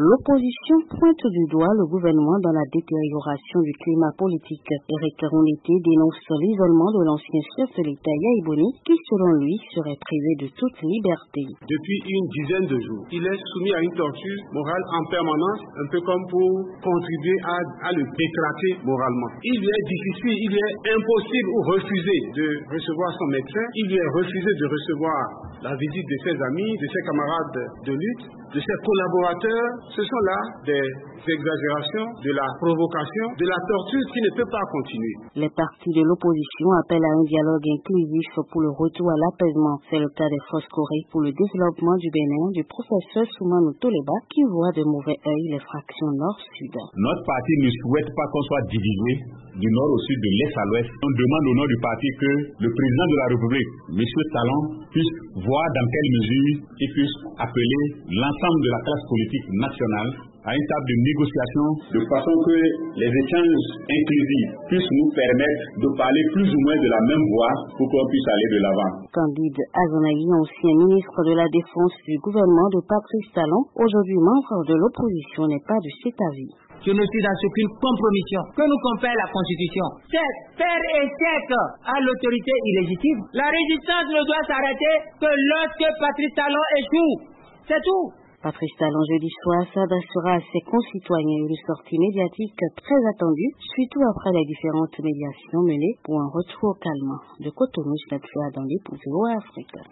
L'opposition pointe du doigt le gouvernement dans la détérioration du climat politique. Éric Rondeté dénonce l'isolement de l'ancien chef de l'État Yahya Boni, qui selon lui serait privé de toute liberté. Depuis une dizaine de jours, il est soumis à une torture morale en permanence, un peu comme pour contribuer à le déclater moralement. Il lui est difficile, il lui est impossible ou refusé de recevoir son médecin, il lui est refusé de recevoir la visite de ses amis, de ses camarades de lutte, de ses collaborateurs. Ce sont là des exagérations, de la provocation, de la torture qui ne peut pas continuer. Les partis de l'opposition appellent à un dialogue inclusif pour le retour à l'apaisement. C'est le cas des Forces Corées pour le développement du Bénin du professeur Soumanou Toleba qui voit de mauvais œil les fractions nord-sud. Notre parti ne souhaite pas qu'on soit divisé du nord au sud, de l'est à l'ouest. On demande au nom du parti que le président de la République, M. Talon, puisse voir dans quelle mesure il puisse appeler l'ensemble de la classe politique nationale à une table de négociation de façon que les échanges inclusifs puissent nous permettre de parler plus ou moins de la même voix pour qu'on puisse aller de l'avant. Candide Azonaï, ancien ministre de la Défense du gouvernement de Patrice Talon, aujourd'hui membre de l'opposition, n'est pas de cet avis. Je ne suis dans aucune compromission que nous confère la Constitution. C'est faire échec à l'autorité illégitime. La résistance ne doit s'arrêter que lorsque Patrice Talon échoue. C'est tout. Patrice Talon, jeudi soir, s'adressera à ses concitoyens une sortie médiatique très attendue, surtout après les différentes médiations menées pour un retour au calme. De Cotonou, Chefia dans l'épouse Afrique.